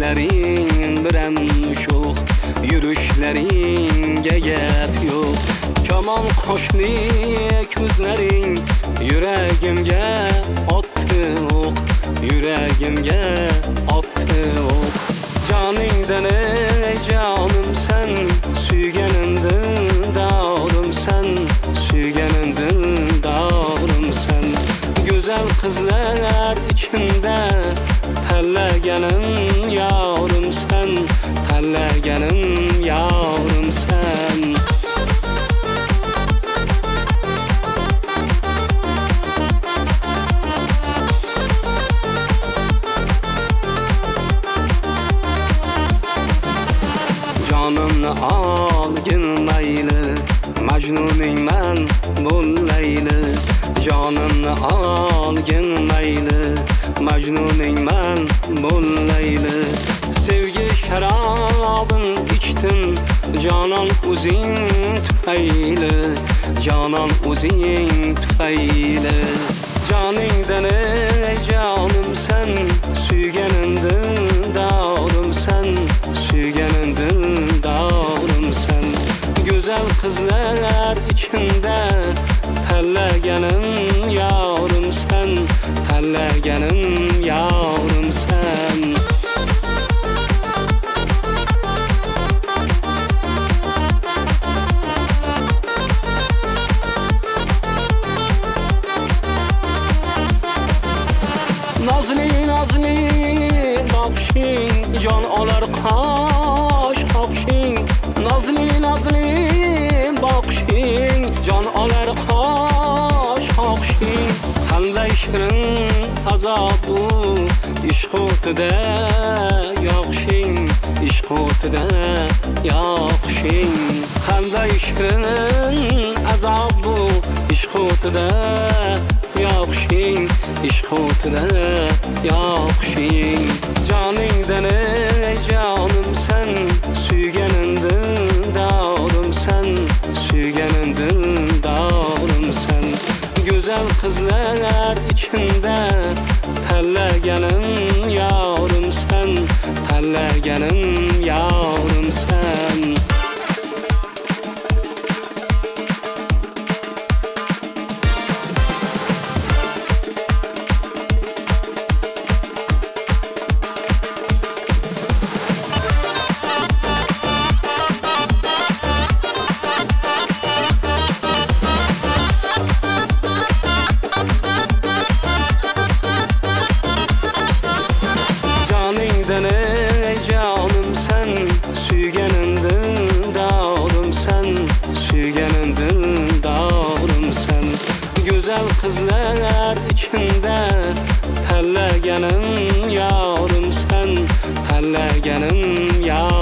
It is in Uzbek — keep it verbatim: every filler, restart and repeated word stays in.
Gözlerin birem şox, yürüşleringge gap yo'q. Kaman qo'shlik ko'zlaring yuragimga otdi o'q, yuragimga otdi o'q. Joningdan ey jonim sen, suyganimdan dog'rim sen, suyganimdan dog'rim sen. Go'zal qizlar ichimda tanlaganim yorim sen, tanlaganim yorim sen. Jonimni olgin mayli, majnuning man bo'llayli. Jonimni olgin mayli, majnuning man bo'llayli. Sevgi sharobin ichdim, jonon o'zing tufayli, jonon o'zing tufayli. Joningdan ey jonim sen, suyganimdan dog'rim sen, suyganimdan dog'rim sen. Go'zal qizlar ichimda tanlaganim yorim sen, tanlaganim yorim sen. Nazli nazli bakışing, jon olar qosh qoqishing. Nazli nazli bakışing, jon olar qosh qoqishing. Qanday shirin azob bu, ishq o'tida yoqishing, ishq o'tida yoqishing. Qanday shirin azob bu, ishq o'tida yoqishing, ishq o'tida yoqishing. Joningdan ey jonim sen, suyganimdan dog'rim sen, suyganimdan dog'rim sen. Go'zal qizlar ichimda tanlaganim yorim sen, tanlaganim yorim sen. Joningdan ey jonim sen, suyganimdan dog'rim sen, suyganimdan dog'rim sen. Go'zal qizlar ichimda tanlaganim yorim sen, tanlaganim yorim